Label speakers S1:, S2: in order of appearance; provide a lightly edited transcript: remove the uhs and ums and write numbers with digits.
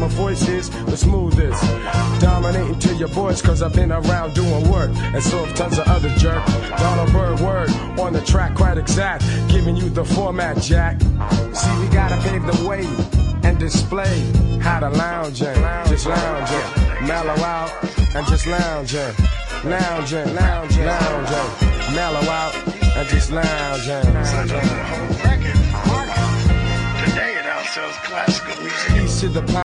S1: my voice is the smoothest. Dominating to your boys, cause I've been around doing work. And so have tons of other jerk. Donald Byrd word on the track, quite exact. Giving you the format, Jack. See, we gotta pave the way and display how to lounging, just lounging, mellow out and just lounging, lounging, lounging, lounging, mellow out and just lounging.
S2: Such a whole record market. Today it outsells classical music.
S1: East to the